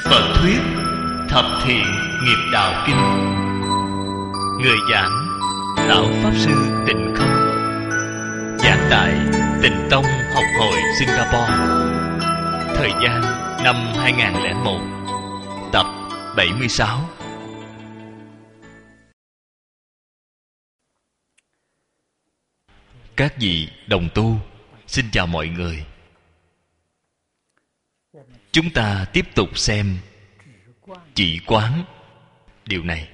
Phật thuyết Thập Thiện Nghiệp Đạo Kinh. Người giảng Lão Pháp Sư Tịnh Không, giảng tại Tịnh Tông Học Hội Singapore. Thời gian năm 2001. Tập 76. Các vị đồng tu, xin chào mọi người. Chúng ta tiếp tục xem chỉ quán điều này.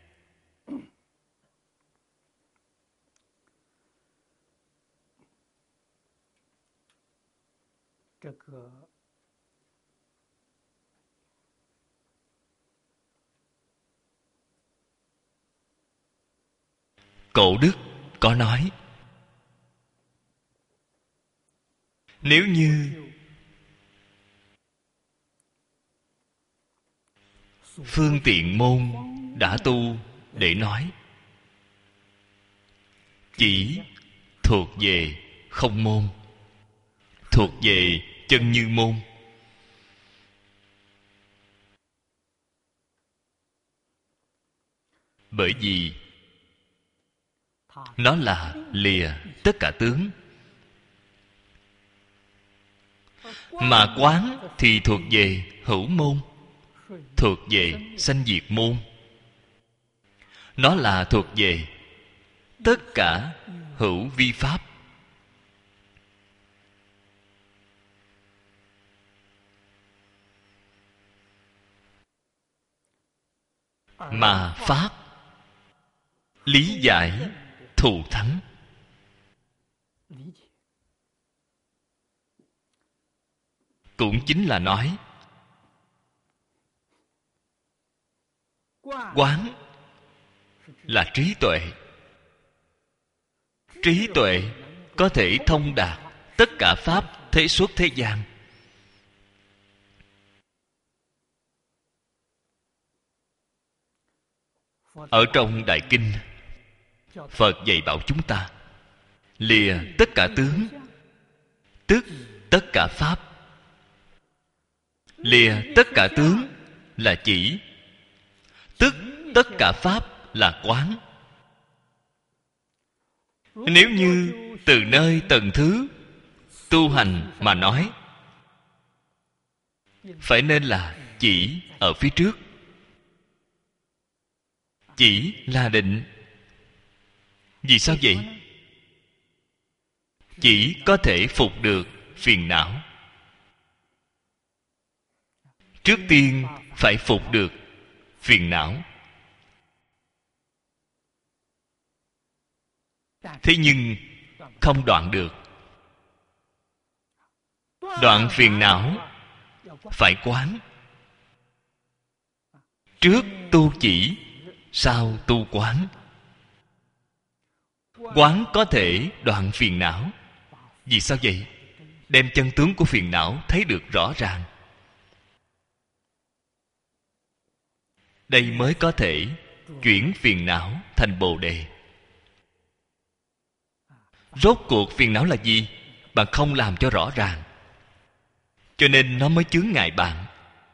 Cổ đức có nói, nếu như phương tiện môn đã tu để nói, chỉ thuộc về không môn, thuộc về chân như môn. Bởi vì nó là lìa tất cả tướng. Mà quán thì thuộc về hữu môn, thuộc về sanh diệt môn. Nó là thuộc về tất cả hữu vi pháp. Mà pháp lý giải thù thắng. Cũng chính là nói, quán là trí tuệ. Trí tuệ có thể thông đạt tất cả pháp thế xuất thế gian. Ở trong Đại Kinh, Phật dạy bảo chúng ta lìa tất cả tướng, tức tất cả pháp. Lìa tất cả tướng là chỉ, tức tất cả pháp là quán. Nếu như từ nơi tầng thứ tu hành mà nói, phải nên là chỉ ở phía trước. Chỉ là định. Vì sao vậy? Chỉ có thể phục được phiền não. Trước tiên phải phục được phiền não. Thế nhưng không đoạn được. Đoạn phiền não phải quán. Trước tu chỉ, sau tu quán. Quán có thể đoạn phiền não. Vì sao vậy? Đem chân tướng của phiền não thấy được rõ ràng. Đây mới có thể chuyển phiền não thành Bồ Đề. Rốt cuộc phiền não là gì? Bạn không làm cho rõ ràng, cho nên nó mới chướng ngại bạn.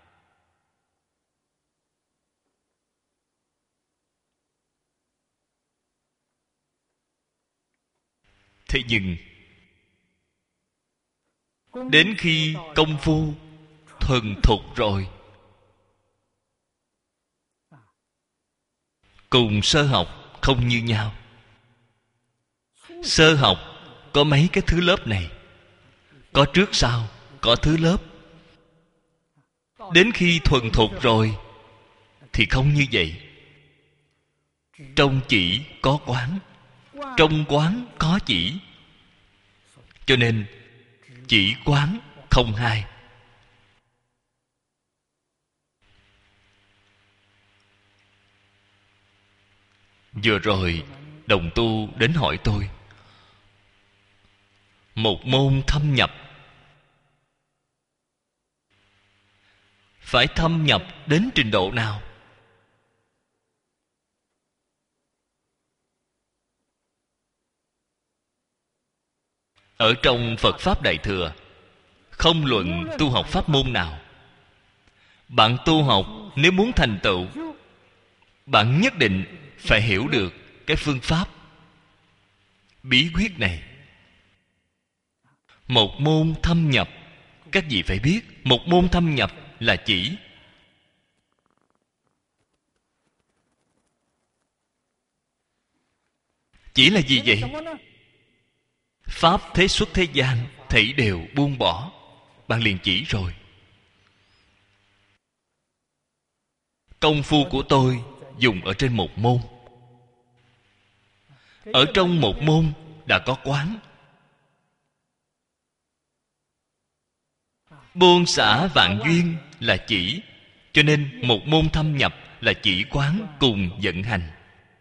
Thế nhưng đến khi công phu thuần thục rồi, cùng sơ học không như nhau. Sơ học có mấy cái thứ lớp này, có trước sau, có thứ lớp. Đến khi thuần thục rồi thì không như vậy. Trong chỉ có quán, trong quán có chỉ. Cho nên chỉ quán không hai. Vừa rồi đồng tu đến hỏi tôi, một môn thâm nhập phải thâm nhập đến trình độ nào? Ở trong Phật Pháp Đại Thừa, không luận tu học pháp môn nào, Bạn tu học nếu muốn thành tựu, bạn nhất định phải hiểu được cái phương pháp, bí quyết này. Một môn thâm nhập, các vị phải biết, một môn thâm nhập là chỉ là gì vậy? Pháp thế xuất thế gian, thảy đều buông bỏ. Bạn liền chỉ rồi. Công phu của tôi dùng ở trên một môn. Ở trong một môn đã có quán. Buông xả vạn duyên là chỉ. Cho nên một môn thâm nhập là chỉ quán cùng vận hành.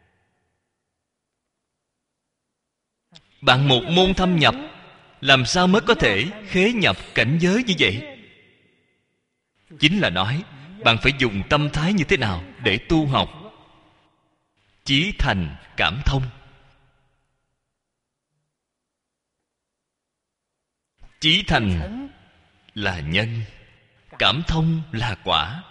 Bạn một môn thâm nhập, làm sao mới có thể khế nhập cảnh giới như vậy? Chính là nói bạn phải dùng tâm thái như thế nào để tu học. Chí thành cảm thông. Chí thành là nhân, cảm thông là quả.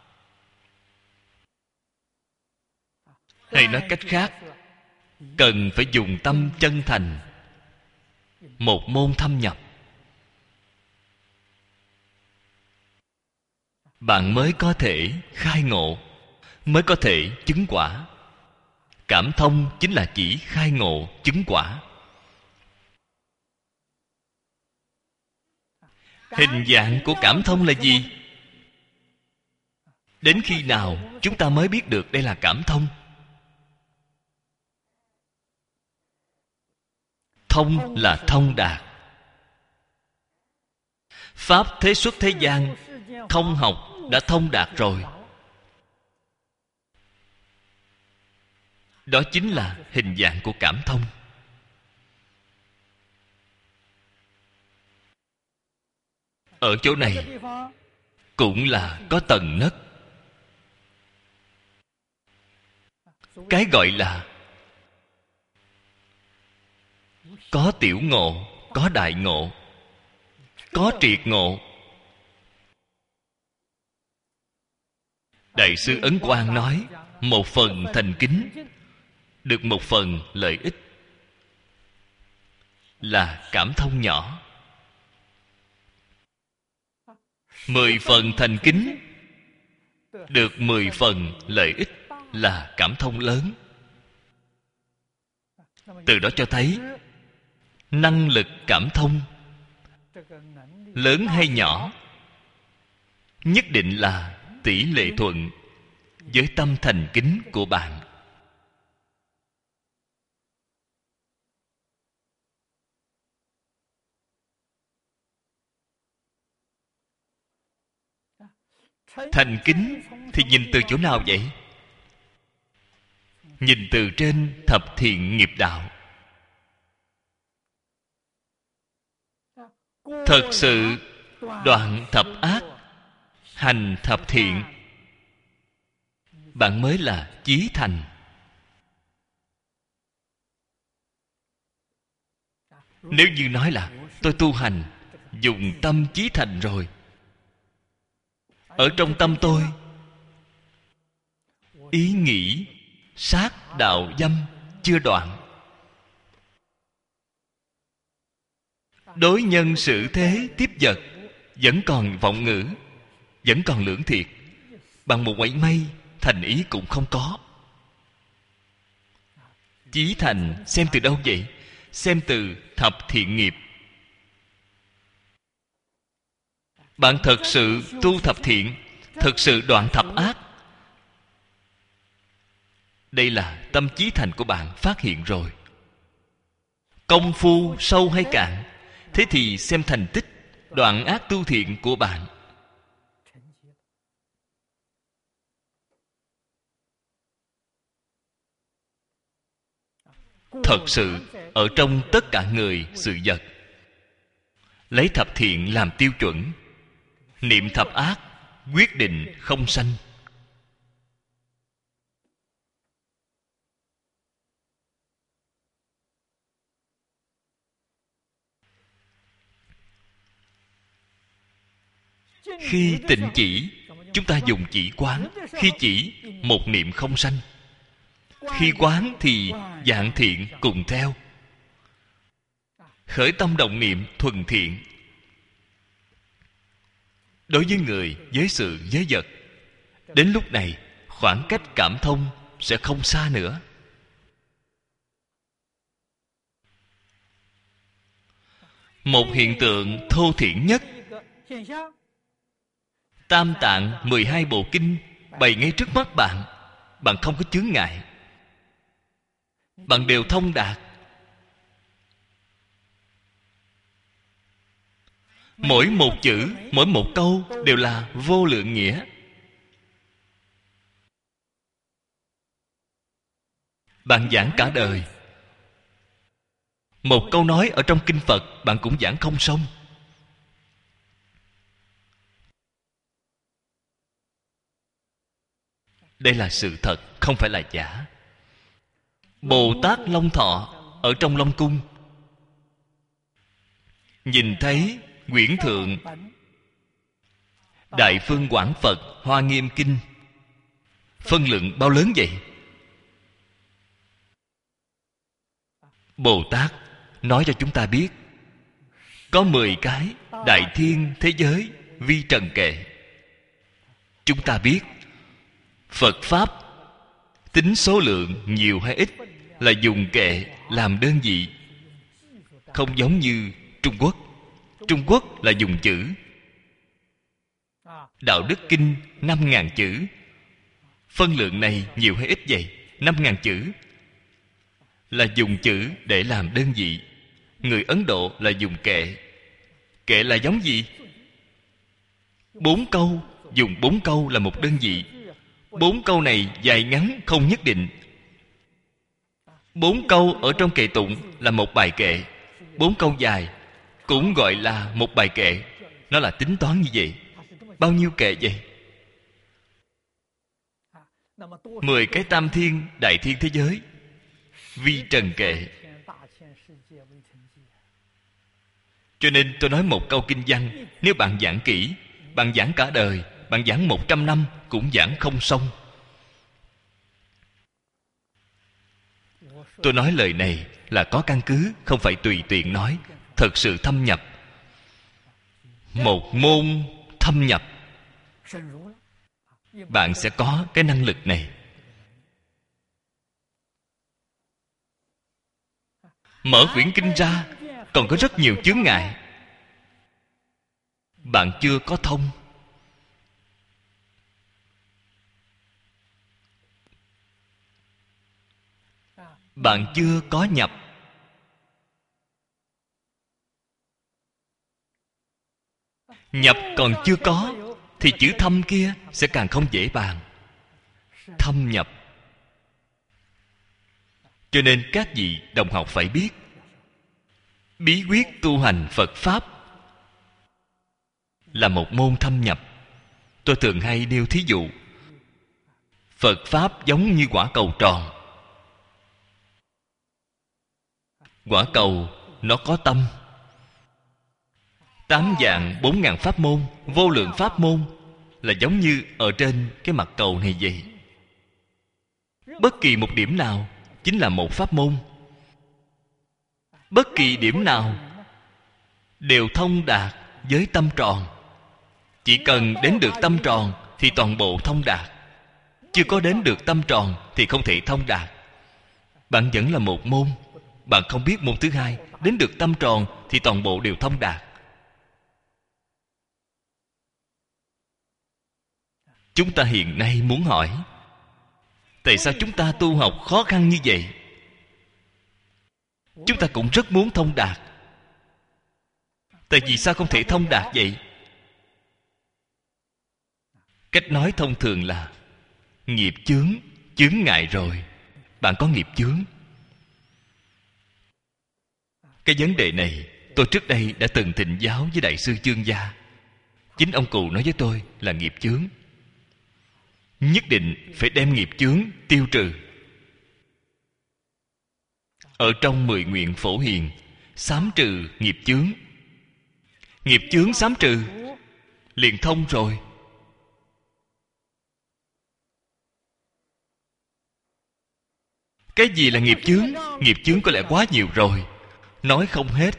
Hay nói cách khác, cần phải dùng tâm chân thành. Một môn thâm nhập, bạn mới có thể khai ngộ, mới có thể chứng quả. Cảm thông chính là chỉ khai ngộ chứng quả. Hình dạng của cảm thông là gì? Đến khi nào chúng ta mới biết được đây là cảm thông? Thông là thông đạt. Pháp thế xuất thế gian, thông học đã thông đạt rồi. Đó chính là hình dạng của cảm thông. Ở chỗ này cũng là có tầng nấc. Cái gọi là có tiểu ngộ, có đại ngộ, có triệt ngộ. Đại sư Ấn Quang nói, một phần thành kính, được một phần lợi ích, là cảm thông nhỏ. 10 phần thành kính, được 10 phần lợi ích, là cảm thông lớn. Từ đó cho thấy năng lực cảm thông lớn hay nhỏ nhất định là tỷ lệ thuận với tâm thành kính của bạn. Thành kính thì nhìn từ chỗ nào vậy? Nhìn từ trên thập thiện nghiệp đạo. Thật sự đoạn thập ác, hành thập thiện, bạn mới là chí thành. Nếu như nói là tôi tu hành, dùng tâm chí thành rồi, ở trong tâm tôi ý nghĩ sát đạo dâm chưa đoạn, đối nhân xử thế tiếp vật vẫn còn vọng ngữ, vẫn còn lưỡng thiệt, bằng một mảy may thành ý cũng không có. Chí thành xem từ đâu vậy? Xem từ thập thiện nghiệp. Bạn thật sự tu thập thiện, thật sự đoạn thập ác, đây là tâm chí thành của bạn phát hiện rồi. Công phu sâu hay cạn, thế thì xem thành tích đoạn ác tu thiện của bạn. Thật sự ở trong tất cả người sự vật, lấy thập thiện làm tiêu chuẩn, niệm thập ác quyết định không sanh. Khi tịnh chỉ, Chúng ta dùng chỉ quán. Khi chỉ, một niệm không sanh. Khi quán thì vạn thiện cùng theo. Khởi tâm động niệm thuần thiện. Đối với người, với sự, với vật, đến lúc này khoảng cách cảm thông sẽ không xa nữa. Một hiện tượng thô thiển nhất, Tam Tạng 12 bộ kinh bày ngay trước mắt bạn. Bạn không có chướng ngại, bạn đều thông đạt. Mỗi một chữ, mỗi một câu đều là vô lượng nghĩa. Bạn giảng cả đời, một câu nói ở trong kinh Phật bạn cũng giảng không xong. Đây là sự thật, không phải là giả. Bồ Tát Long Thọ ở trong Long Cung nhìn thấy quyển thượng Đại Phương Quảng Phật Hoa Nghiêm Kinh, phân lượng bao lớn vậy? Bồ Tát nói cho chúng ta biết, có 10 cái đại thiên thế giới vi trần kệ. Chúng ta biết Phật Pháp tính số lượng nhiều hay ít là dùng kệ làm đơn vị. Không giống như Trung Quốc. Trung Quốc là dùng chữ. Đạo Đức Kinh 5.000 chữ. Phân lượng này nhiều hay ít vậy? 5.000 chữ là dùng chữ để làm đơn vị. Người Ấn Độ là dùng kệ. Kệ là giống gì? 4 câu. Dùng 4 câu là một đơn vị. 4 câu này dài ngắn không nhất định. 4 câu ở trong kệ tụng là một bài kệ. 4 câu dài cũng gọi là một bài kệ. Nó là tính toán như vậy. Bao nhiêu kệ vậy? 10 cái tam thiên đại thiên thế giới vi trần kệ. Cho nên tôi nói một câu kinh văn, nếu bạn giảng kỹ, bạn giảng cả đời, bạn giảng 100 năm cũng giảng không xong. Tôi nói lời này là có căn cứ, không phải tùy tiện nói. Thật sự thâm nhập. Một môn thâm nhập, bạn sẽ có cái năng lực này. Mở quyển kinh ra còn có rất nhiều chướng ngại. Bạn chưa có thông. Bạn chưa có nhập. Nhập còn chưa có thì chữ thâm kia sẽ càng không dễ bàn. Thâm nhập. Cho nên các vị đồng học phải biết, bí quyết tu hành Phật Pháp là một môn thâm nhập. Tôi thường hay nêu thí dụ, Phật Pháp giống như quả cầu tròn. Quả cầu nó có tâm. 8 vạn 4.000 pháp môn, vô lượng pháp môn là giống như ở trên cái mặt cầu này vậy. Bất kỳ một điểm nào chính là một pháp môn. Bất kỳ điểm nào đều thông đạt với tâm tròn. Chỉ cần đến được tâm tròn thì toàn bộ thông đạt. Chưa có đến được tâm tròn thì không thể thông đạt. Bạn vẫn là một môn, bạn không biết môn thứ hai. Đến được tâm tròn thì toàn bộ đều thông đạt. Chúng ta hiện nay muốn hỏi, tại sao chúng ta tu học khó khăn như vậy? Chúng ta cũng rất muốn thông đạt. Tại vì sao không thể thông đạt vậy? Cách nói thông thường là nghiệp chướng, chướng ngại rồi. Bạn có nghiệp chướng. Cái vấn đề này tôi trước đây đã từng thịnh giáo với Đại sư Chương Gia. Chính ông cụ nói với tôi là nghiệp chướng. Nhất định phải đem nghiệp chướng tiêu trừ. Ở trong 10 nguyện phổ hiền, xám trừ nghiệp chướng. Nghiệp chướng xám trừ liền thông rồi. Cái gì là nghiệp chướng? Nghiệp chướng có lẽ quá nhiều rồi, nói không hết.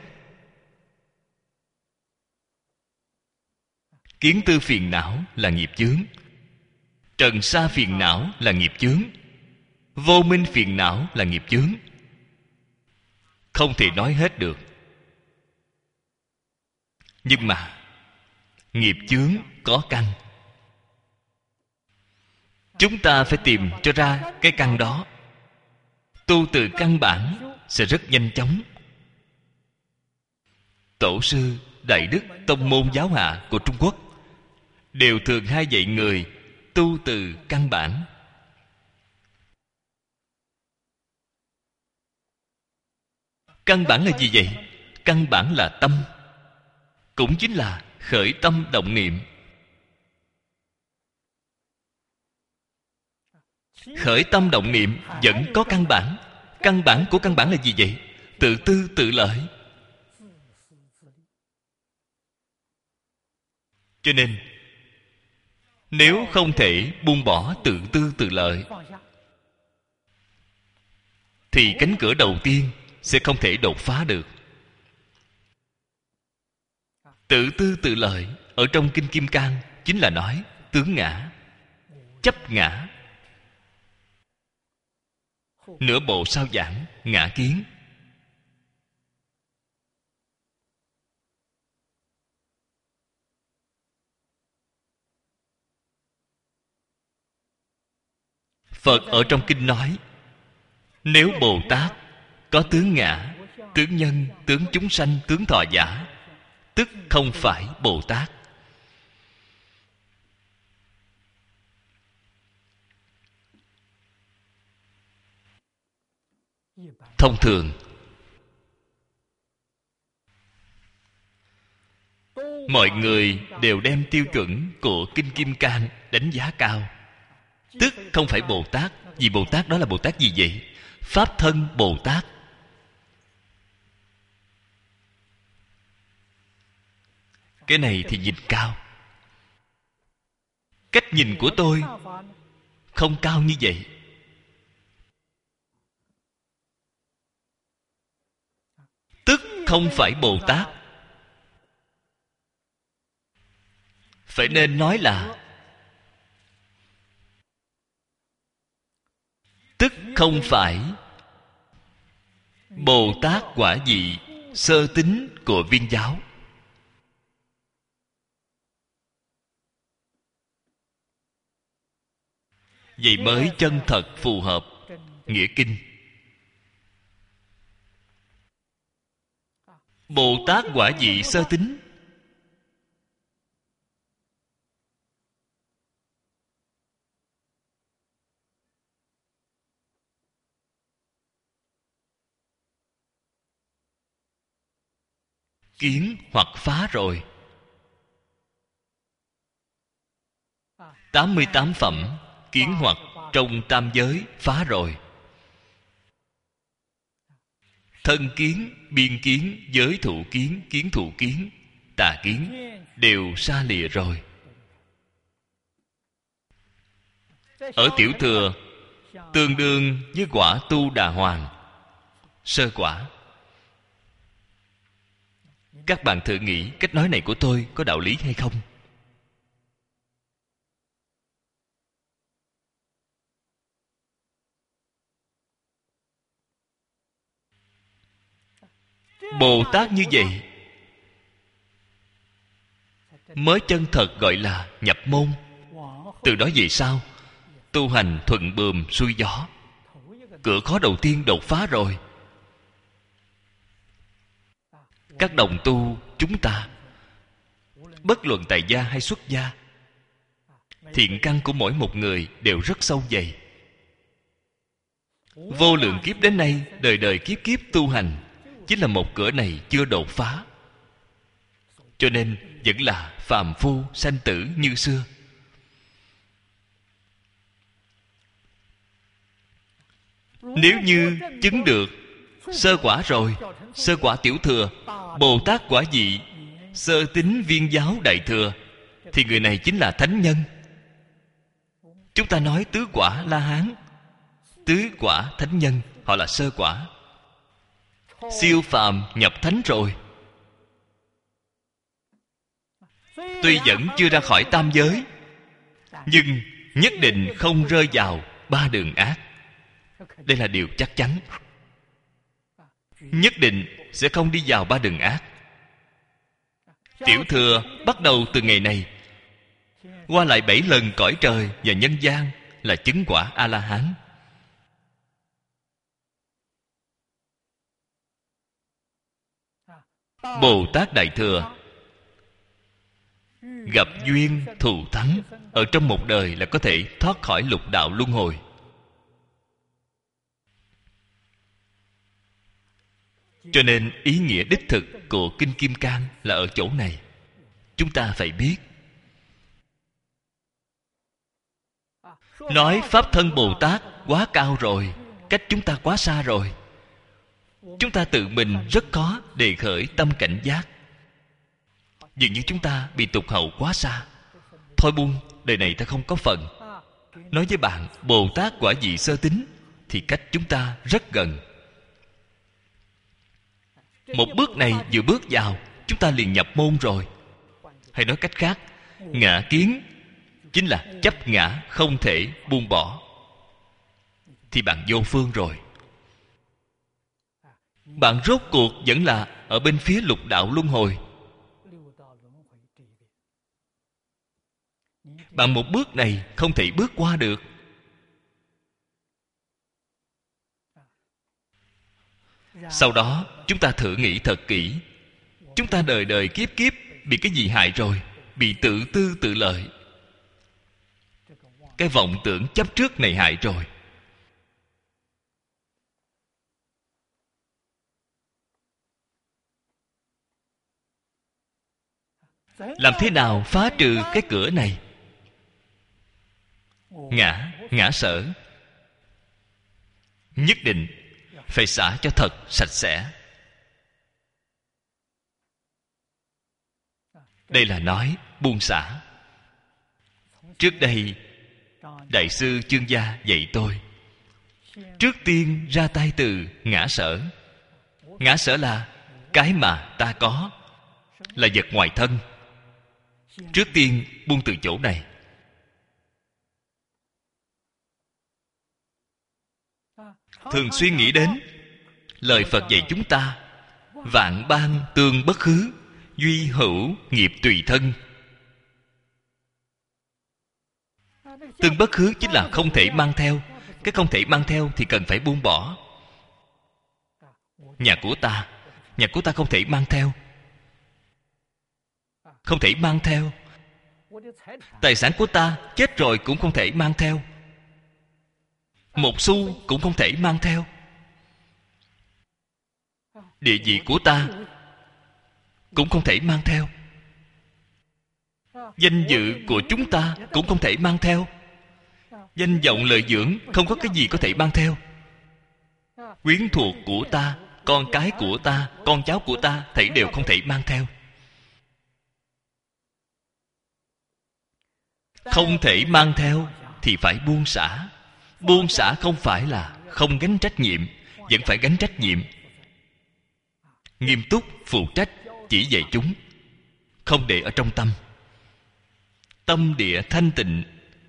Kiến tư phiền não là nghiệp chướng, trần sa phiền não là nghiệp chướng, vô minh phiền não là nghiệp chướng. Không thể nói hết được. Nhưng mà nghiệp chướng có căn, chúng ta phải tìm cho ra cái căn đó. Tu từ căn bản sẽ rất nhanh chóng. Tổ sư Đại Đức Tông môn giáo hạ của Trung Quốc đều thường hay dạy người tu từ căn bản. Căn bản là gì vậy? Căn bản là tâm, cũng chính là khởi tâm động niệm. Khởi tâm động niệm vẫn có căn bản. Căn bản của căn bản là gì vậy? Tự tư tự lợi. Cho nên nếu không thể buông bỏ tự tư tự lợi thì cánh cửa đầu tiên sẽ không thể đột phá được. Tự tư tự lợi ở trong Kinh Kim Cang chính là nói tướng ngã, chấp ngã. Nửa bộ sao giảng ngã kiến. Phật ở trong kinh nói, nếu Bồ Tát có tướng ngã, tướng nhân, tướng chúng sanh, tướng thọ giả, tức không phải Bồ Tát. Thông thường mọi người đều đem tiêu chuẩn của Kinh Kim Cang đánh giá cao, tức không phải Bồ Tát. Vì Bồ Tát đó là Bồ Tát gì vậy? Pháp thân Bồ Tát. Cái này thì nhìn cao. Cách nhìn của tôi không cao như vậy. Tức không phải Bồ Tát. Phải nên nói là tức không phải Bồ Tát quả vị sơ tín của Viên giáo. Vậy mới chân thật phù hợp nghĩa kinh. Bồ Tát quả vị sơ tín kiến hoặc phá rồi. 88 phẩm kiến hoặc trong tam giới phá rồi. Thân kiến, biên kiến, giới thụ kiến, kiến thụ kiến, tà kiến đều xa lìa rồi. Ở tiểu thừa tương đương với quả tu đà hoàng, sơ quả. Các bạn thử nghĩ cách nói này của tôi có đạo lý hay không? Bồ Tát như vậy mới chân thật gọi là nhập môn. Từ đó về sau tu hành thuận buồm xuôi gió. Cửa khó đầu tiên đột phá rồi. Các đồng tu chúng ta, bất luận tại gia hay xuất gia, thiện căn của mỗi một người đều rất sâu dày. Vô lượng kiếp đến nay, đời đời kiếp kiếp tu hành, chính là một cửa này chưa đột phá. Cho nên vẫn là phàm phu sanh tử như xưa. Nếu như chứng được sơ quả rồi, sơ quả tiểu thừa, Bồ Tát quả vị sơ tín Viên giáo đại thừa, thì người này chính là thánh nhân. Chúng ta nói tứ quả La Hán, Tứ quả thánh nhân, họ là sơ quả. Siêu phàm nhập thánh rồi. Tuy vẫn chưa ra khỏi tam giới, nhưng nhất định không rơi vào ba đường ác. Đây là điều chắc chắn. Nhất định sẽ không đi vào ba đường ác. Tiểu thừa bắt đầu từ ngày này, qua lại 7 lần cõi trời và nhân gian, là chứng quả A-la-hán. Bồ Tát Đại Thừa gặp duyên thù thắng, ở trong một đời là có thể thoát khỏi lục đạo luân hồi. Cho nên ý nghĩa đích thực của Kinh Kim Cang là ở chỗ này. Chúng ta phải biết. Nói Pháp thân Bồ Tát quá cao rồi, cách chúng ta quá xa rồi. Chúng ta tự mình rất khó đề khởi tâm cảnh giác. Dường như chúng ta bị tụt hậu quá xa. Thôi buông, đời này ta không có phần. Nói với bạn Bồ Tát quả vị sơ tín, thì cách chúng ta rất gần. Một bước này vừa bước vào, chúng ta liền nhập môn rồi. Hay nói cách khác, ngã kiến chính là chấp ngã không thể buông bỏ, thì bạn vô phương rồi. Bạn rốt cuộc vẫn là ở bên phía lục đạo luân hồi. Bạn một bước này không thể bước qua được. Sau đó chúng ta thử nghĩ thật kỹ. Chúng ta đời đời kiếp kiếp bị cái gì hại rồi? Bị tự tư tự lợi, cái vọng tưởng chấp trước này hại rồi. Làm thế nào phá trừ cái cửa này? Ngã sở nhất định phải xả cho thật sạch sẽ. Đây là nói buông xả. Trước đây Đại sư Chương Gia dạy tôi, trước tiên ra tay từ ngã sở. Ngã sở là cái mà ta có, là vật ngoài thân. Trước tiên buông từ chỗ này. Thường xuyên nghĩ đến lời Phật dạy chúng ta: vạn ban tương bất khứ, duy hữu nghiệp tùy thân. Tương bất khứ chính là không thể mang theo. Cái không thể mang theo thì cần phải buông bỏ. Nhà của ta không thể mang theo. Không thể mang theo. Tài sản của ta chết rồi cũng không thể mang theo. Một xu cũng không thể mang theo. Địa vị của ta cũng không thể mang theo. Danh dự của chúng ta cũng không thể mang theo. Danh vọng lợi dưỡng không có cái gì có thể mang theo. Quyến thuộc của ta, con cái của ta, con cháu của ta, thảy đều không thể mang theo. Không thể mang theo thì phải buông xả. Buông xả không phải là không gánh trách nhiệm, vẫn phải gánh trách nhiệm. Nghiêm túc phụ trách chỉ dạy chúng, không để ở trong tâm. Tâm địa thanh tịnh,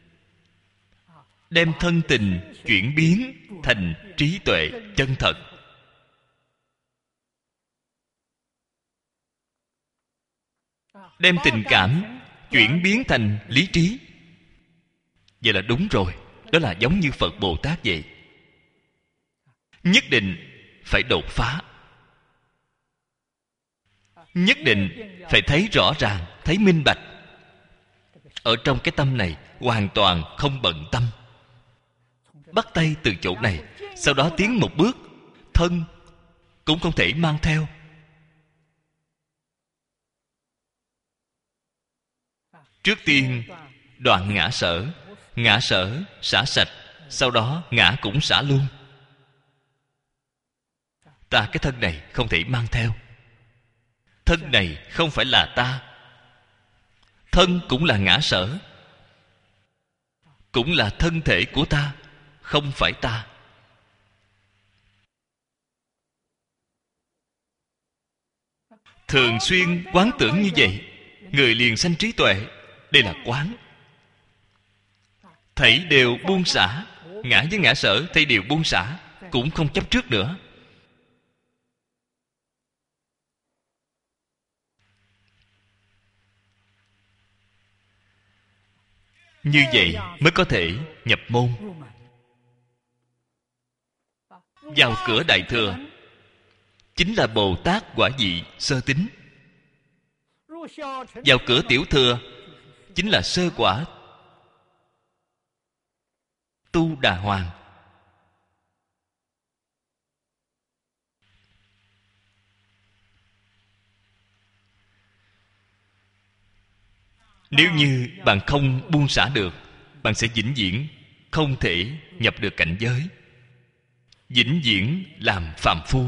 đem thân tình chuyển biến thành trí tuệ chân thật. Đem tình cảm chuyển biến thành lý trí. Vậy là đúng rồi. Đó là giống như Phật Bồ Tát vậy. Nhất định phải đột phá. Nhất định phải thấy rõ ràng, thấy minh bạch. Ở trong cái tâm này hoàn toàn không bận tâm. Bắt tay từ chỗ này, sau đó tiến một bước, thân cũng không thể mang theo. Trước tiên đoạn ngã sở. Ngã sở xả sạch, sau đó ngã cũng xả luôn. Ta cái thân này không thể mang theo. Thân này không phải là ta. Thân cũng là ngã sở, cũng là thân thể của ta, không phải ta. thường xuyên quán tưởng như vậy, người liền sanh trí tuệ. Đây là quán. Thảy đều buông xả, ngã với ngã sở thảy đều buông xả, cũng không chấp trước nữa. Như vậy mới có thể nhập môn. Vào cửa Đại Thừa chính là Bồ Tát quả vị sơ tín. Vào cửa Tiểu Thừa chính là sơ quả Tu Đà Hoàng. Nếu như bạn không buông xả được, bạn sẽ vĩnh viễn không thể nhập được cảnh giới, vĩnh viễn làm phàm phu.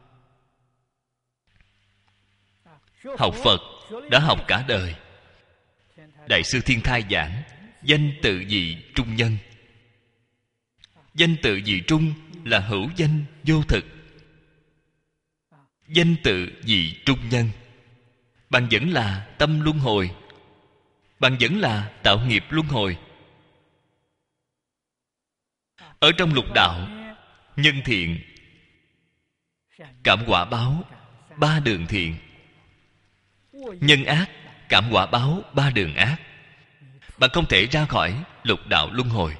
Học Phật đã học cả đời. Đại sư Thiên Thai giảng danh tự vị trung nhân. Danh tự vị trung là hữu danh vô thực. Danh tự vị trung nhân, bạn vẫn là tâm luân hồi, bạn vẫn là tạo nghiệp luân hồi. Ở trong lục đạo, nhân thiện, cảm quả báo, ba đường thiện. Nhân ác, cảm quả báo, ba đường ác. Bạn không thể ra khỏi lục đạo luân hồi.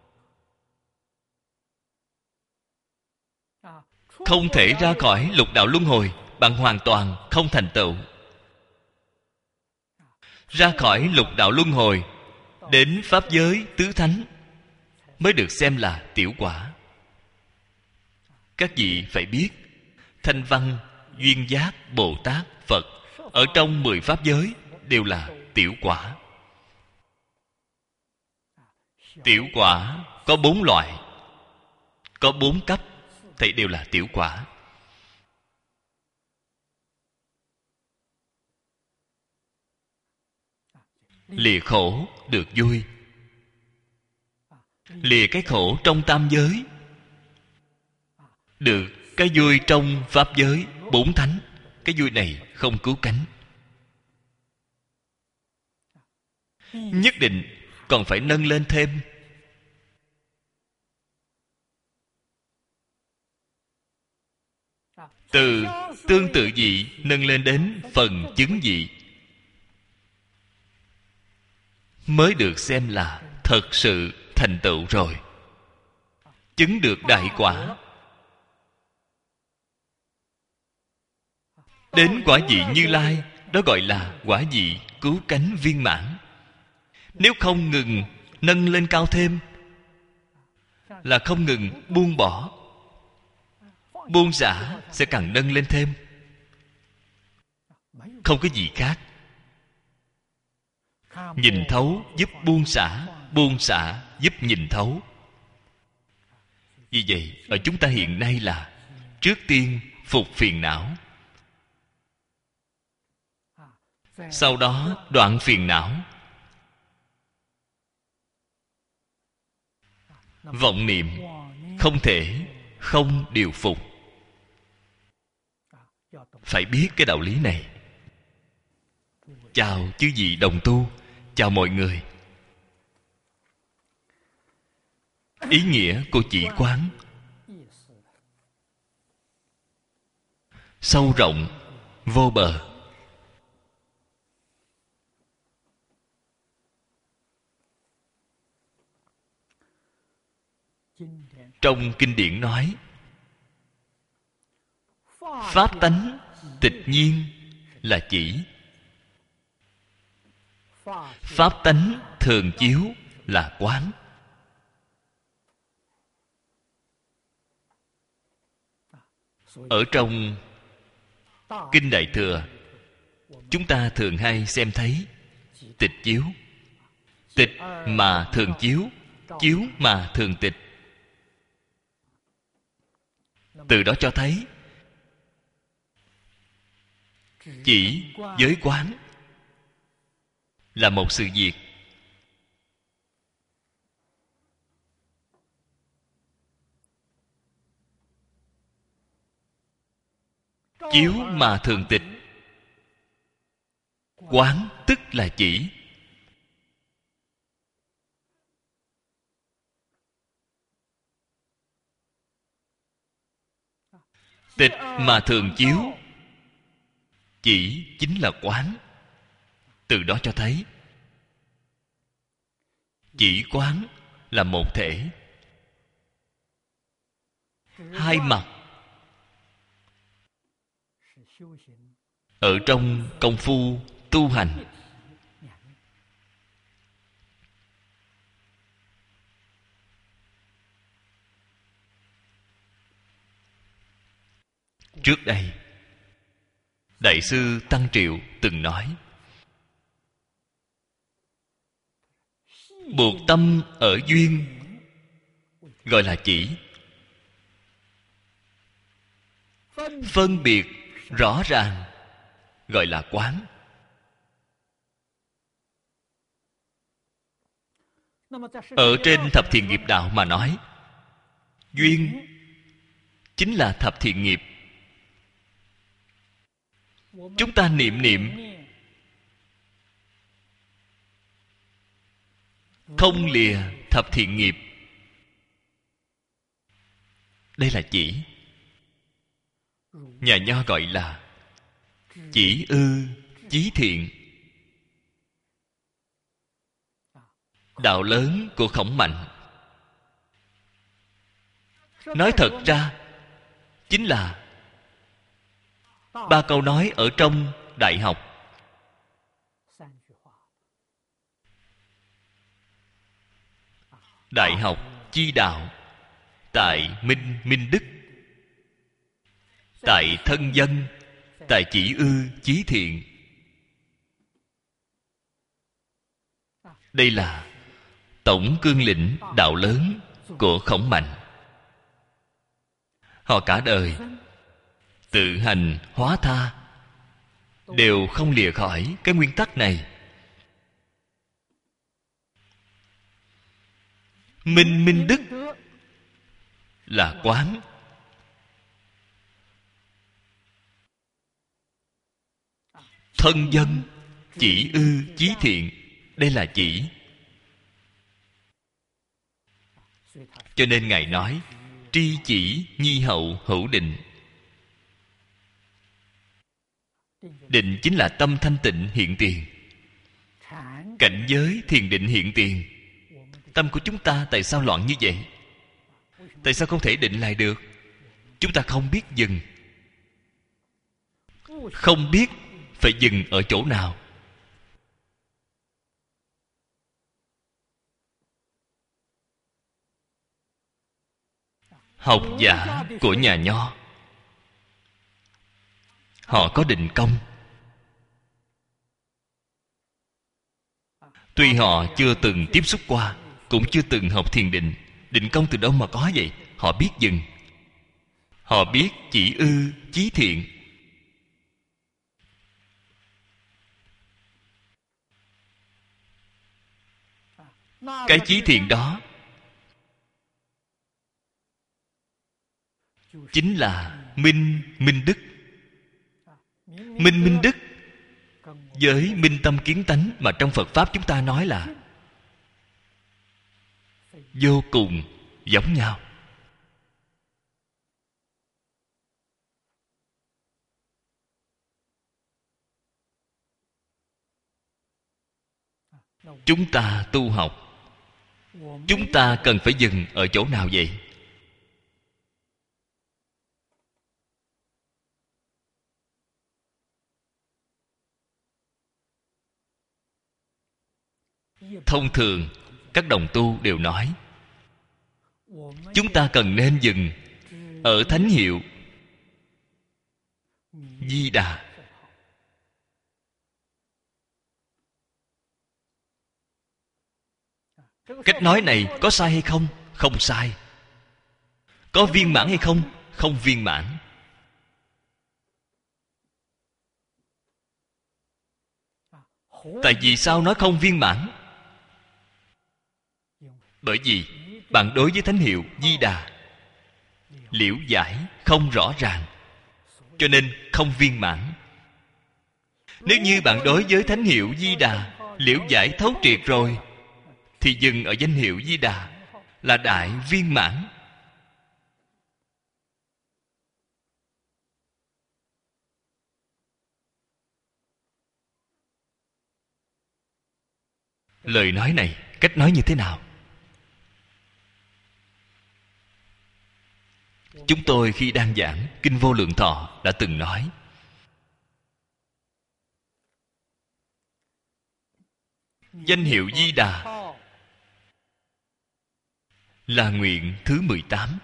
Không thể ra khỏi lục đạo luân hồi, bạn hoàn toàn không thành tựu. Ra khỏi lục đạo luân hồi, đến pháp giới tứ thánh mới được xem là tiểu quả. Các vị phải biết, Thanh Văn, Duyên Giác, Bồ Tát, Phật ở trong 10 pháp giới đều là tiểu quả. Tiểu quả có 4 loại, có 4 cấp, thì đều là tiểu quả. Lìa khổ được vui, lìa cái khổ trong tam giới, được cái vui trong pháp giới 4 thánh. Cái vui này không cứu cánh. Nhất định còn phải nâng lên thêm. Từ tương tự vị nâng lên đến phần chứng vị, mới được xem là thật sự thành tựu rồi, chứng được đại quả. Đến quả vị Như Lai, đó gọi là quả vị cứu cánh viên mãn. Nếu không ngừng nâng lên cao thêm, là không ngừng buông bỏ. Buông xả sẽ càng nâng lên thêm, không có gì khác. Nhìn thấu giúp buông xả, buông xả giúp nhìn thấu. Vì vậy ở chúng ta hiện nay là trước tiên phục phiền não, sau đó đoạn phiền não. Vọng niệm không thể không điều phục. Phải biết cái đạo lý này. Chào chư vị đồng tu, chào mọi người. Ý nghĩa của chỉ quán sâu rộng vô bờ. Trong kinh điển nói, pháp tánh tịch nhiên là chỉ, pháp tánh thường chiếu là quán. Ở trong kinh Đại Thừa, chúng ta thường hay xem thấy tịch chiếu. Tịch mà thường chiếu, chiếu mà thường tịch. Từ đó cho thấy chỉ giới quán là một sự việc. Chiếu mà thường tịch Quán tức là chỉ. Tịch mà thường chiếu, chỉ chính là quán. Từ đó cho thấy chỉ quán là một thể, hai mặt. Ở trong công phu tu hành, trước đây Đại sư Tăng Triệu từng nói: buộc tâm ở duyên gọi là chỉ, phân biệt rõ ràng gọi là quán. Ở trên thập thiện nghiệp đạo mà nói, duyên chính là thập thiện nghiệp. Chúng ta niệm niệm không lìa thập thiện nghiệp, đây là chỉ. Nhà Nho gọi là chỉ ư chí thiện. Đạo lớn của Khổng Mạnh nói thật ra chính là ba câu nói ở trong đại học. Đại học chi đạo, tại minh minh đức, tại thân dân, tại chỉ ư chí thiện. Đây là tổng cương lĩnh đạo lớn của Khổng Mạnh. Họ cả đời tự hành hóa tha, đều không lìa khỏi cái nguyên tắc này. Minh minh đức là quán. Thân dân chỉ ư chí thiện, đây là chỉ. Cho nên Ngài nói tri chỉ nhi hậu hữu định. Định chính là tâm thanh tịnh hiện tiền. Cảnh giới thiền định hiện tiền. Tâm của chúng ta tại sao loạn như vậy? Tại sao không thể định lại được? Chúng ta không biết dừng. Không biết phải dừng ở chỗ nào. Học giả của nhà Nho, họ có định công. Tuy họ chưa từng tiếp xúc qua, cũng chưa từng học thiền định, định công từ đâu mà có vậy? Họ biết dừng. Họ biết chỉ ư chí thiện. Cái chí thiện đó chính là minh minh đức. Minh minh đức với minh tâm kiến tánh mà trong Phật Pháp chúng ta nói là vô cùng giống nhau. Chúng ta tu học, chúng ta cần phải dừng ở chỗ nào vậy? Thông thường các đồng tu đều nói chúng ta cần nên dừng ở thánh hiệu Di Đà. Cách nói này có sai hay không? Không sai. Có viên mãn hay không? Không viên mãn. Tại vì sao nói không viên mãn? Bởi vì bạn đối với thánh hiệu Di Đà liễu giải không rõ ràng, cho nên không viên mãn. Nếu như bạn đối với thánh hiệu Di Đà liễu giải thấu triệt rồi, thì dừng ở danh hiệu Di Đà là đại viên mãn. Lời nói này, cách nói như thế nào? Chúng tôi khi đang giảng Kinh Vô Lượng Thọ đã từng nói, danh hiệu Di Đà là nguyện thứ 18.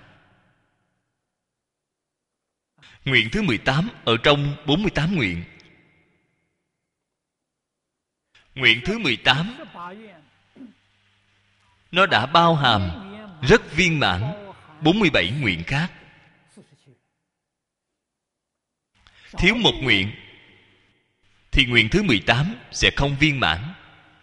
Nguyện thứ 18 ở trong 48 nguyện. Nguyện thứ 18 nó đã bao hàm rất viên mãn 47 nguyện khác. Thiếu một nguyện thì nguyện thứ 18 sẽ không viên mãn.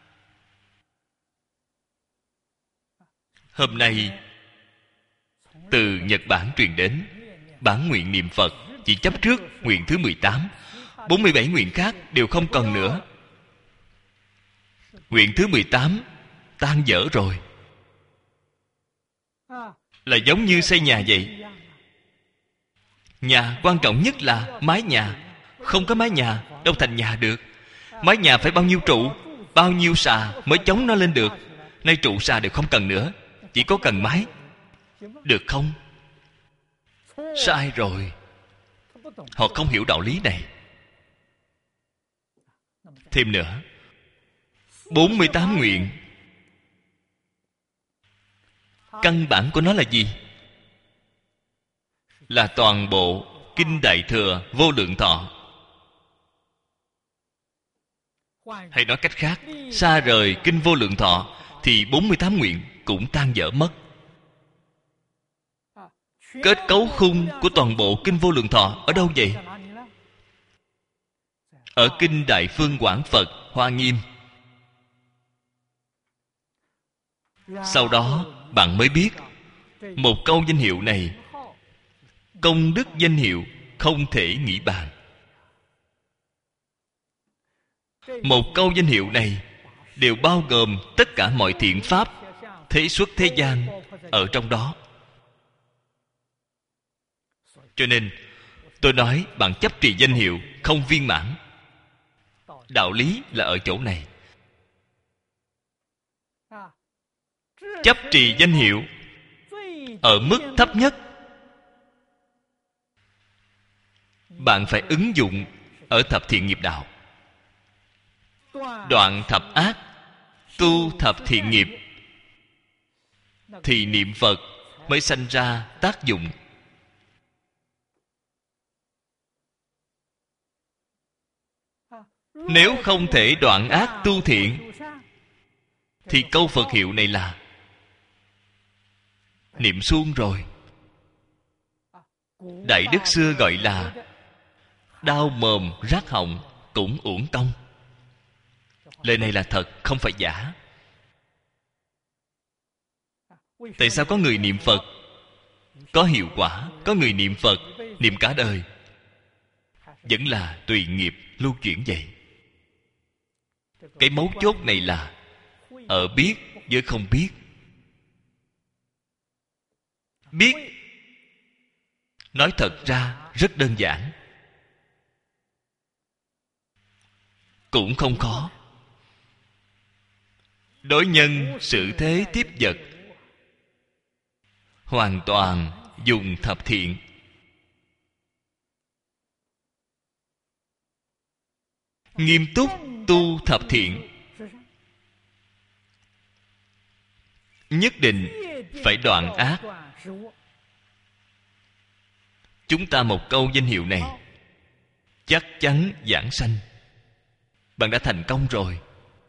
Hôm nay từ Nhật Bản truyền đến bản nguyện niệm Phật chỉ chấp trước nguyện thứ 18, 47 nguyện khác đều không còn nữa. Nguyện thứ 18 tan dở rồi. Là giống như xây nhà vậy. Nhà quan trọng nhất là mái nhà. Không có mái nhà đâu thành nhà được. Mái nhà phải bao nhiêu trụ, bao nhiêu xà mới chống nó lên được. Nay trụ xà đều không cần nữa, chỉ có cần mái. Được không? Sai rồi. Họ không hiểu đạo lý này. Thêm nữa, 48 nguyện căn bản của nó là gì? Là toàn bộ Kinh Đại Thừa Vô Lượng Thọ. Hay nói cách khác, xa rời Kinh Vô Lượng Thọ thì 48 nguyện cũng tan dở mất. Kết cấu khung của toàn bộ Kinh Vô Lượng Thọ ở đâu vậy? Ở Kinh Đại Phương Quảng Phật Hoa Nghiêm. Sau đó bạn mới biết một câu danh hiệu này, công đức danh hiệu không thể nghĩ bàn. Một câu danh hiệu này đều bao gồm tất cả mọi thiện pháp thế xuất thế gian ở trong đó. Cho nên tôi nói bạn chấp trì danh hiệu không viên mãn. Đạo lý là ở chỗ này. Chấp trì danh hiệu ở mức thấp nhất, bạn phải ứng dụng ở thập thiện nghiệp đạo. Đoạn thập ác, tu thập thiện nghiệp, thì niệm Phật mới sanh ra tác dụng. Nếu không thể đoạn ác tu thiện, thì câu Phật hiệu này là niệm suông rồi. Đại đức xưa gọi là đau mồm rát họng cũng uổng công. Lời này là thật, không phải giả. Tại sao có người niệm Phật có hiệu quả, có người niệm Phật niệm cả đời vẫn là tùy nghiệp lưu chuyển vậy? Cái mấu chốt này là ở biết với không biết. Biết nói thật ra rất đơn giản, cũng không khó. Đối nhân sự thế tiếp vật hoàn toàn dùng thập thiện. Nghiêm túc tu thập thiện, nhất định phải đoạn ác. Chúng ta một câu danh hiệu này chắc chắn giảng sanh. Bạn đã thành công rồi.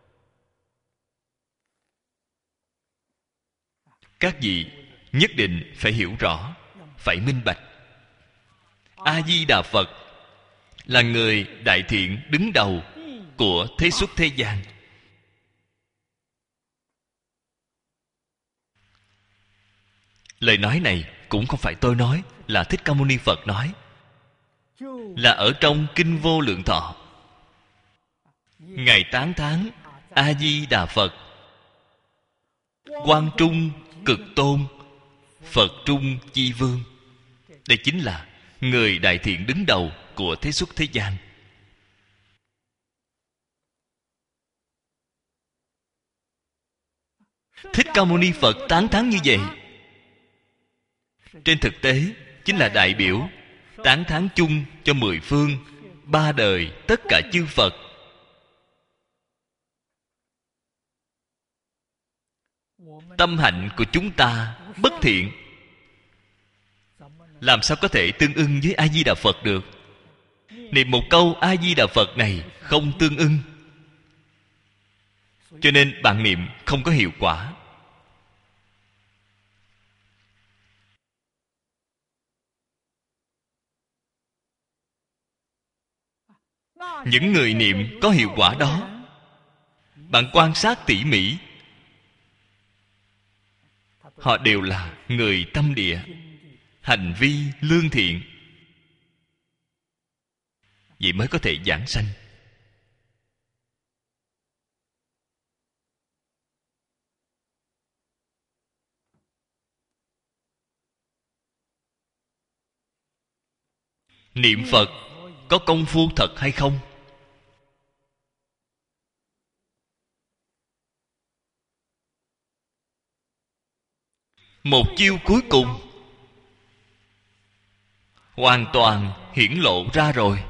Các vị nhất định phải hiểu rõ, phải minh bạch. A Di Đà Phật là người đại thiện đứng đầu của thế xuất thế gian. Lời nói này cũng không phải tôi nói, là Thích Ca Mâu Ni Phật nói, là ở trong Kinh Vô Lượng Thọ. ngài tán thán A Di Đà Phật Quang Trung Cực Tôn, Phật Trung Chi Vương. Đây chính là người đại thiện đứng đầu của thế xuất thế gian. Thích Ca Mâu Ni Phật tán thán như vậy, trên thực tế chính là đại biểu tán thán chung cho 10 phương, 3 đời tất cả chư Phật. Tâm hạnh của chúng ta bất thiện, làm sao có thể tương ưng với A Di Đà Phật được? Niệm một câu A Di Đà Phật này không tương ưng, cho nên bạn niệm không có hiệu quả. Những người niệm có hiệu quả đó, bạn quan sát tỉ mỉ, họ đều là người tâm địa, hành vi lương thiện, vậy mới có thể giảng sanh. Niệm Phật có công phu thật hay không? Một chiêu cuối cùng hoàn toàn hiển lộ ra rồi.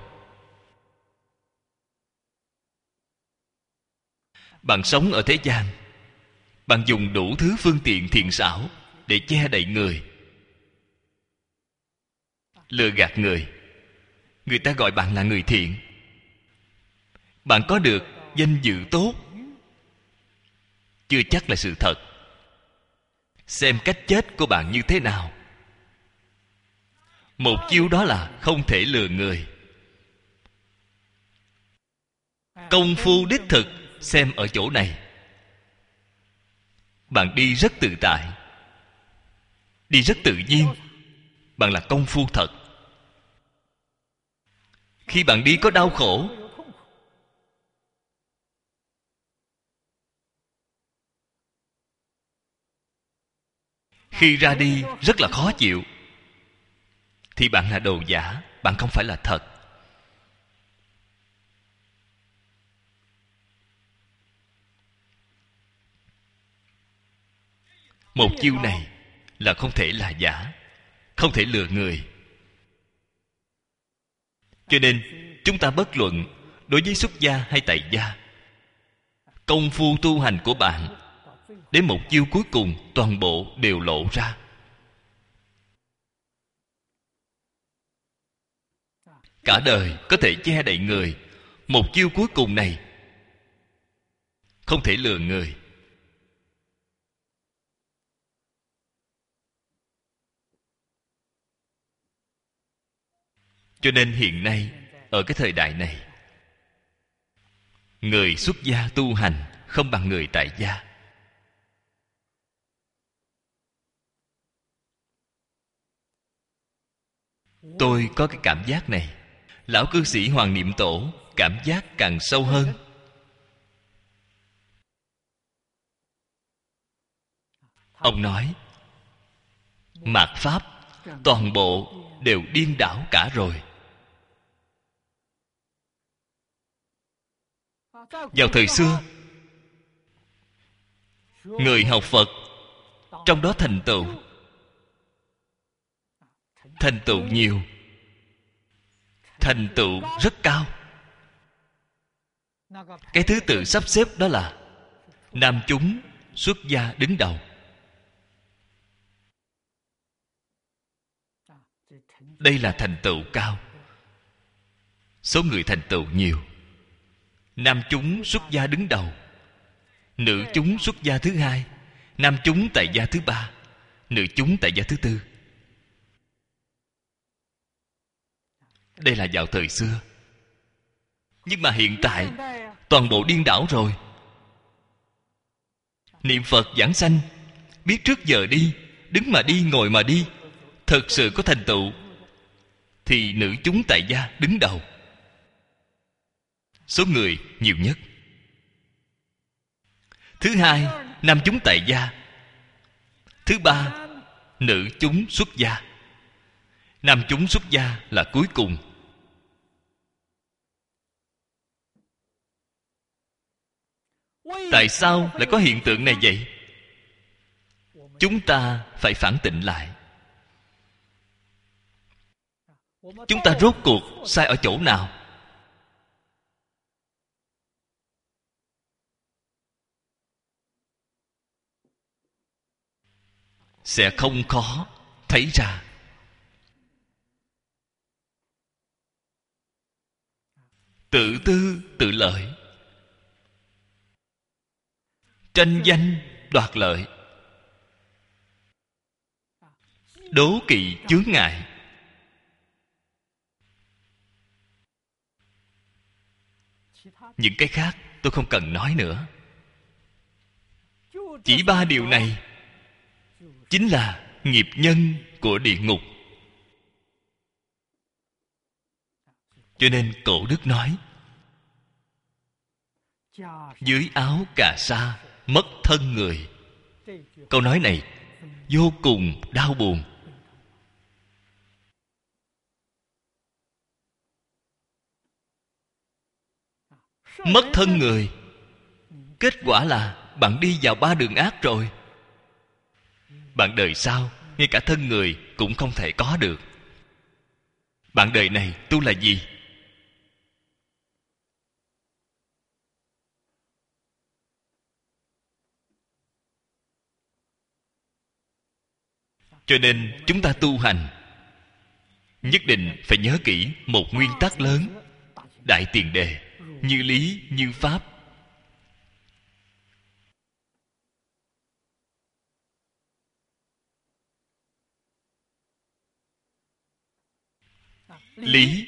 Bạn sống ở thế gian, bạn dùng đủ thứ phương tiện thiện xảo để che đậy người, lừa gạt người. Người ta gọi bạn là người thiện, bạn có được danh dự tốt, chưa chắc là sự thật. Xem cách chết của bạn như thế nào. Một chiêu đó là không thể lừa người. Công phu đích thực xem ở chỗ này. Bạn đi rất tự tại, đi rất tự nhiên, bạn là công phu thật. Khi bạn đi có đau khổ, khi ra đi rất là khó chịu, thì bạn là đồ giả, bạn không phải là thật. Một chiêu này là không thể là giả, không thể lừa người. Cho nên chúng ta bất luận đối với xuất gia hay tại gia, công phu tu hành của bạn đến một chiêu cuối cùng toàn bộ đều lộ ra. Cả đời có thể che đậy người, một chiêu cuối cùng này không thể lừa người. Cho nên hiện nay ở cái thời đại này, người xuất gia tu hành không bằng người tại gia. Tôi có cái cảm giác này. Lão cư sĩ Hoàng Niệm Tổ cảm giác càng sâu hơn. Ông nói mạt pháp toàn bộ đều điên đảo cả rồi. Vào thời xưa, người học Phật trong đó thành tựu nhiều, thành tựu rất cao. Cái thứ tự sắp xếp đó là nam chúng xuất gia đứng đầu. Đây là thành tựu cao. Số người thành tựu nhiều. Nam chúng xuất gia đứng đầu, nữ chúng xuất gia thứ hai, nam chúng tại gia thứ ba, nữ chúng tại gia thứ tư. Đây là vào thời xưa. Nhưng mà hiện tại toàn bộ điên đảo rồi. Niệm Phật giảng sanh, biết trước giờ đi, đứng mà đi, ngồi mà đi, thật sự có thành tựu, thì nữ chúng tại gia đứng đầu. số người nhiều nhất. Thứ hai, nam chúng tại gia. Thứ ba, nữ chúng xuất gia. Nam chúng xuất gia là cuối cùng. Tại sao lại có hiện tượng này vậy? Chúng ta phải phản tỉnh lại. Chúng ta rốt cuộc sai ở chỗ nào? Sẽ không khó thấy ra. Tự tư tự lợi, tranh danh đoạt lợi, đố kỵ chướng ngại. Những cái khác tôi không cần nói nữa. Chỉ ba điều này chính là nghiệp nhân của địa ngục. Cho nên cổ đức nói, dưới áo cà sa mất thân người. Câu nói này vô cùng đau buồn. Mất thân người, kết quả là bạn đi vào ba đường ác rồi. Bạn đời sau ngay cả thân người cũng không thể có được. Bạn đời này tu là gì? Cho nên chúng ta tu hành nhất định phải nhớ kỹ một nguyên tắc lớn, đại tiền đề: như lý như pháp. Lý,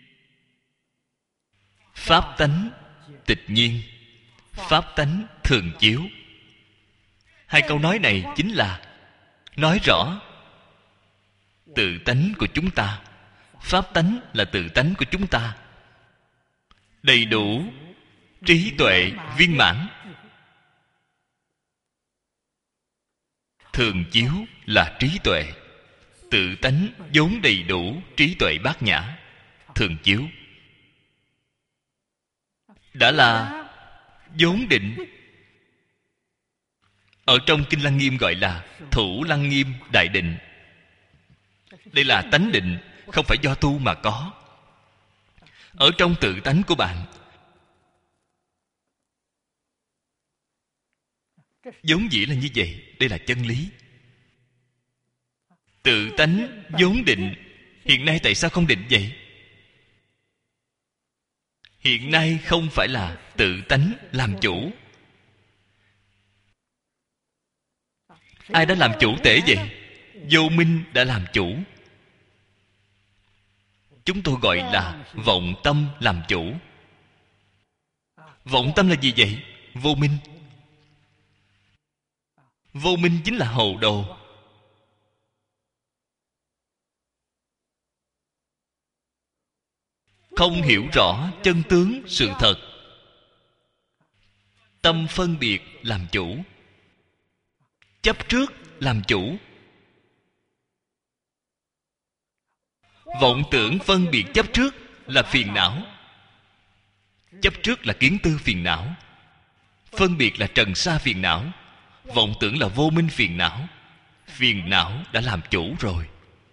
pháp tánh tịch nhiên, pháp tánh thường chiếu. Hai câu nói này chính là nói rõ tự tánh của chúng ta. Pháp tánh là tự tánh của chúng ta, đầy đủ trí tuệ viên mãn. Thường chiếu là trí tuệ. Tự tánh vốn đầy đủ trí tuệ bát nhã. Thường chiếu đã là vốn định. Ở trong Kinh Lăng Nghiêm gọi là Thủ Lăng Nghiêm Đại Định. Đây là tánh định, không phải do tu mà có. Ở trong tự tánh của bạn vốn dĩ là như vậy. Đây là chân lý. Tự tánh vốn định, hiện nay tại sao không định vậy? Hiện nay không phải là tự tánh làm chủ. Ai đã làm chủ tể vậy? Vô minh đã làm chủ. Chúng tôi gọi là vọng tâm làm chủ. Vọng tâm là gì vậy? Vô minh. Vô minh chính là hồ đồ. Không hiểu rõ chân tướng sự thật. Tâm phân biệt làm chủ. Chấp trước làm chủ. Vọng tưởng phân biệt chấp trước là phiền não. Chấp trước là kiến tư phiền não. Phân biệt là trần sa phiền não. Vọng tưởng là vô minh phiền não. Phiền não đã làm chủ rồi.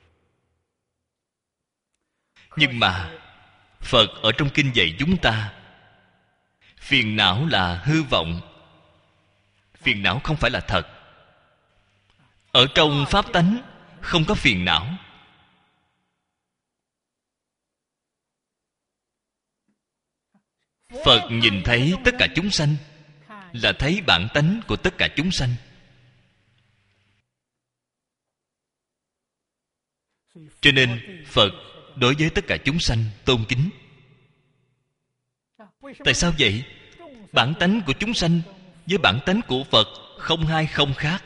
Nhưng mà Phật ở trong kinh dạy chúng ta, phiền não là hư vọng. Phiền não không phải là thật. Ở trong pháp tánh không có phiền não. Phật nhìn thấy tất cả chúng sanh là thấy bản tánh của tất cả chúng sanh. Cho nên Phật đối với tất cả chúng sanh tôn kính. Tại sao vậy? Bản tánh của chúng sanh với bản tánh của Phật không hai không khác.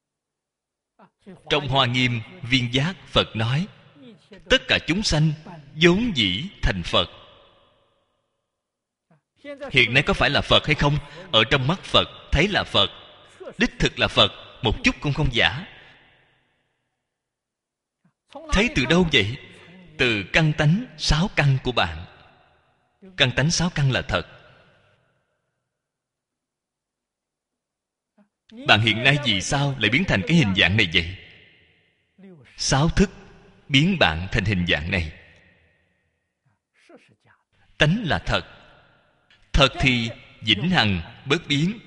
Trong Hoa Nghiêm Viên Giác, Phật nói tất cả chúng sanh vốn dĩ thành Phật. Hiện nay có phải là Phật hay không? Ở trong mắt Phật thấy là Phật, đích thực là Phật, một chút cũng không giả. Thấy từ đâu vậy? Từ căn tánh 6 căn của bạn. Căn tánh 6 căn là thật. Bạn hiện nay vì sao lại biến thành cái hình dạng này vậy? 6 thức biến bạn thành hình dạng này. Tánh là thật. Thật thì vĩnh hằng bất biến,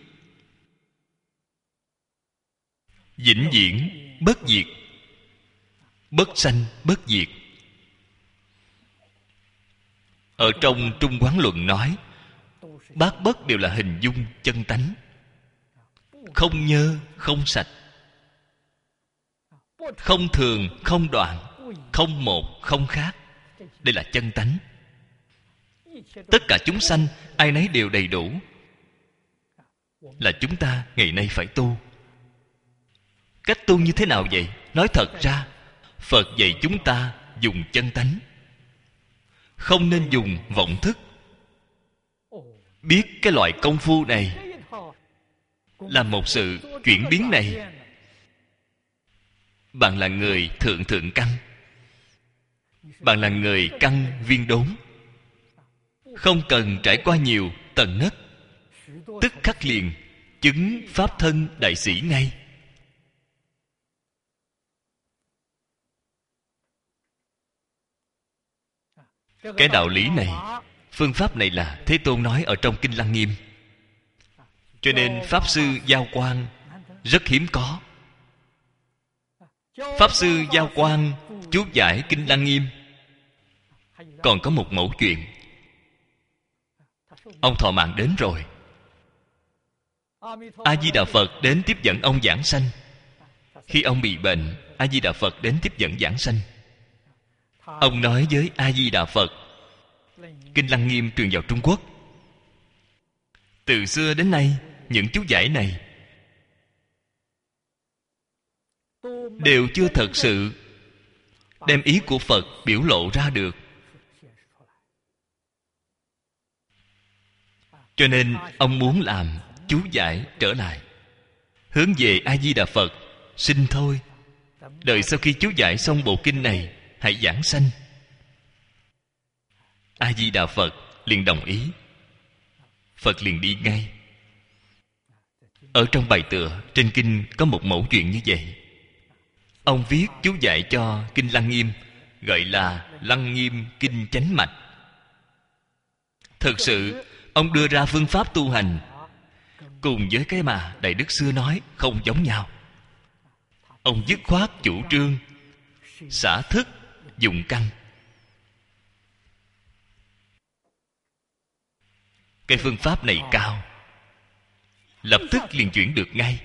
vĩnh viễn bất diệt, bất sanh bất diệt. Ở trong Trung Quán Luận nói, bát bất đều là hình dung chân tánh, không nhơ, không sạch, không thường, không đoạn, không một, không khác. Đây là chân tánh. Tất cả chúng sanh ai nấy đều đầy đủ, là chúng ta ngày nay phải tu. Cách tu như thế nào vậy? Nói thật ra, Phật dạy chúng ta dùng chân tánh, không nên dùng vọng thức. Biết cái loại công phu này là một sự chuyển biến này. Bạn là người thượng thượng căn, bạn là người căn viên đốn, không cần trải qua nhiều tầng nấc, tức khắc liền chứng pháp thân đại sĩ ngay. Cái đạo lý này, phương pháp này là Thế Tôn nói ở trong Kinh Lăng Nghiêm. Cho nên Pháp Sư Giao Quang rất hiếm có. Pháp Sư Giao Quang chú giải Kinh Lăng Nghiêm. Còn có một mẩu chuyện. Ông thọ mạng đến rồi, A Di Đà Phật đến tiếp dẫn ông giảng sanh. Khi ông bị bệnh, A Di Đà Phật đến tiếp dẫn giảng sanh. Ông nói với A Di Đà Phật. Kinh Lăng Nghiêm truyền vào Trung Quốc. Từ xưa đến nay, những chú giải này đều chưa thật sự đem ý của Phật biểu lộ ra được. Cho nên ông muốn làm chú giải trở lại, hướng về A Di Đà Phật. Xin thôi, đợi sau khi chú giải xong bộ kinh này, hãy giảng sanh. A Di Đà Phật liền đồng ý. Phật liền đi ngay. Ở trong bài tựa trên kinh có một mẫu chuyện như vậy. Ông viết chú giải cho Kinh Lăng Nghiêm, gọi là Lăng Nghiêm Kinh Chánh Mạch. Thực sự ông đưa ra phương pháp tu hành cùng với cái mà Đại Đức xưa nói không giống nhau. Ông dứt khoát chủ trương xả thức dụng căn. Cái phương pháp này cao, lập tức liền chuyển được ngay.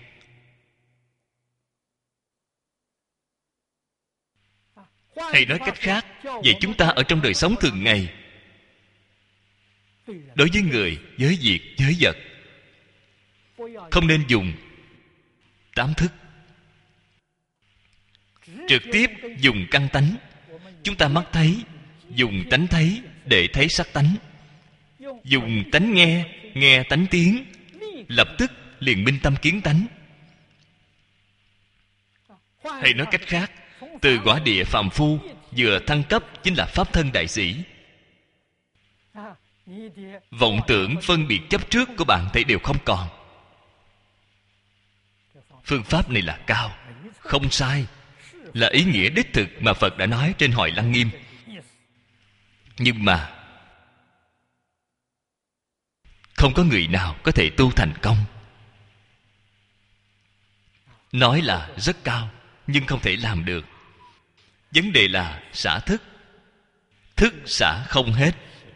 Hay nói cách khác, vậy chúng ta ở trong đời sống thường ngày, đối với người, với việc, với vật, không nên dùng 8 thức, trực tiếp dùng căn tánh. Chúng ta mắt thấy, dùng tánh thấy để thấy sắc tánh, dùng tánh nghe, nghe tánh tiếng, lập tức liền minh tâm kiến tánh. Hay nói cách khác, từ quả địa phàm phu vừa thăng cấp chính là pháp thân đại sĩ. Vọng tưởng phân biệt chấp trước của bạn thấy đều không còn. Phương pháp này là cao, không sai, là ý nghĩa đích thực mà Phật đã nói trên Hội Lăng Nghiêm. Nhưng mà không có người nào có thể tu thành công. Nói là rất cao, nhưng không thể làm được. Vấn đề là xả thức. Thức xả không hết.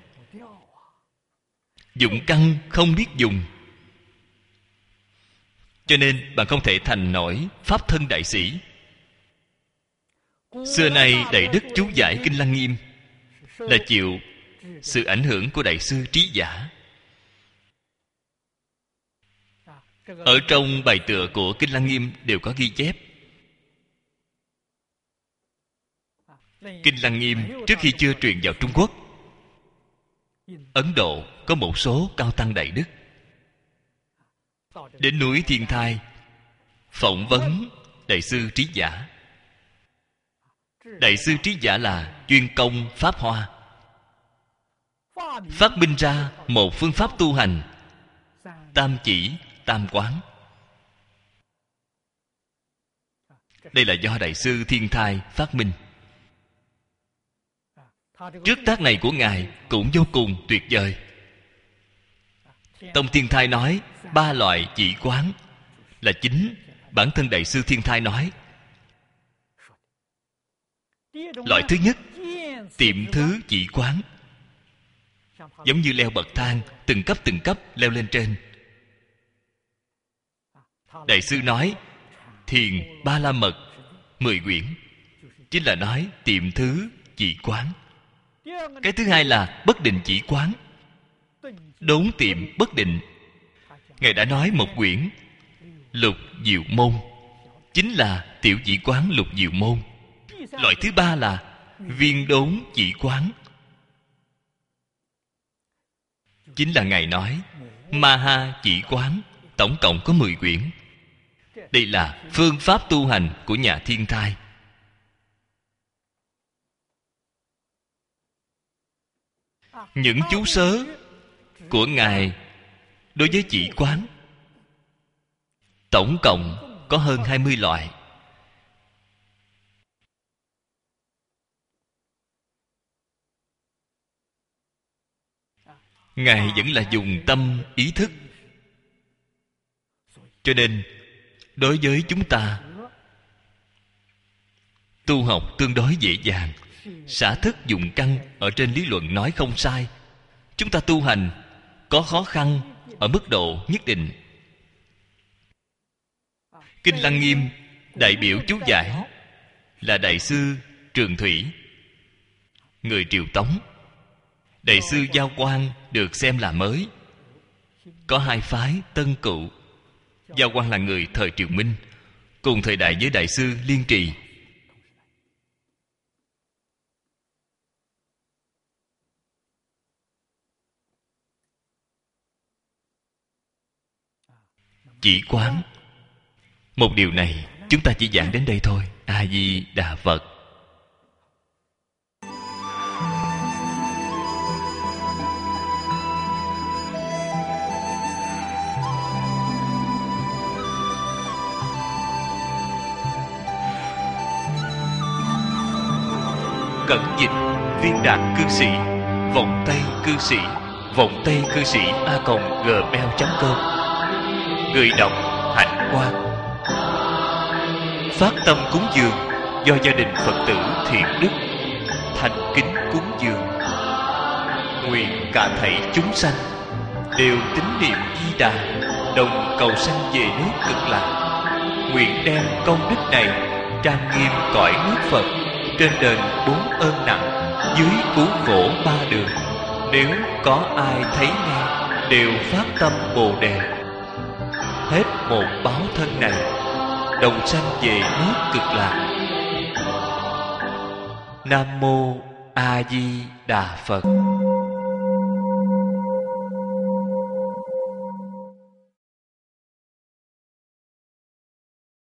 Dụng căn không biết dùng. Cho nên bạn không thể thành nổi pháp thân đại sĩ. Xưa nay Đại Đức chú giải Kinh Lăng Nghiêm là chịu sự ảnh hưởng của Đại sư Trí Giả. Ở trong bài tựa của Kinh Lăng Nghiêm đều có ghi chép. Kinh Lăng Nghiêm trước khi chưa truyền vào Trung Quốc, Ấn Độ có một số cao tăng đại đức đến núi Thiên Thai phỏng vấn Đại sư Trí Giả. Đại sư Trí Giả là chuyên công Pháp Hoa, phát minh ra một phương pháp tu hành tam chỉ tam quán. Đây là do Đại sư Thiên Thai phát minh. Trước tác này của Ngài cũng vô cùng tuyệt vời. Tông Thiên Thai nói 3 loại chỉ quán là chính bản thân Đại sư Thiên Thai nói. Loại thứ nhất, tiệm thứ chỉ quán, giống như leo bậc thang, từng cấp leo lên trên. Đại sư nói Thiền Ba La Mật 10 quyển, chính là nói tiệm thứ chỉ quán. Cái thứ hai là bất định chỉ quán, đốn tiệm bất định. Ngài đã nói một quyển Lục Diệu Môn, chính là tiểu chỉ quán Lục Diệu Môn. Loại thứ ba là viên đốn chỉ quán, chính là Ngài nói Maha chỉ quán, tổng cộng có 10 quyển. Đây là phương pháp tu hành của nhà Thiên Thai. Những chú sớ của Ngài đối với chỉ quán tổng cộng có hơn 20 loại. Ngài vẫn là dùng tâm ý thức. Cho nên đối với chúng ta tu học tương đối dễ dàng. Xả thức dụng căn ở trên lý luận nói không sai. Chúng ta tu hành có khó khăn ở mức độ nhất định. Kinh Lăng Nghiêm đại biểu chú giải là Đại sư Trường Thủy, người Triều Tống. Đại sư Giao Quang được xem là mới. Có hai phái tân cựu. Giao Quang là người thời Triều Minh, cùng thời đại với Đại sư Liên Trì. Chỉ quán, một điều này chúng ta chỉ giảng đến đây thôi. A Di Đà Phật. Cẩn dịch Viên Đạt Cư Sĩ, Vọng Tây Cư Sĩ, Vọng Tây Cư Sĩ @gmail.com. Người đọc Hạnh Quang. Phát tâm cúng dường do gia đình Phật tử Thiện Đức thành kính cúng dường. Nguyện cả thảy chúng sanh đều tín niệm Di Đà, đồng cầu sanh về nước Cực Lạc. Nguyện đem công đức này trang nghiêm cõi nước Phật, trên đền 4 ơn nặng, dưới cứu khổ 3 đường. Nếu có ai thấy nghe đều phát tâm Bồ Đề, hết một báo thân này, đồng sanh về nước Cực Lạc. Nam Mô A Di Đà Phật.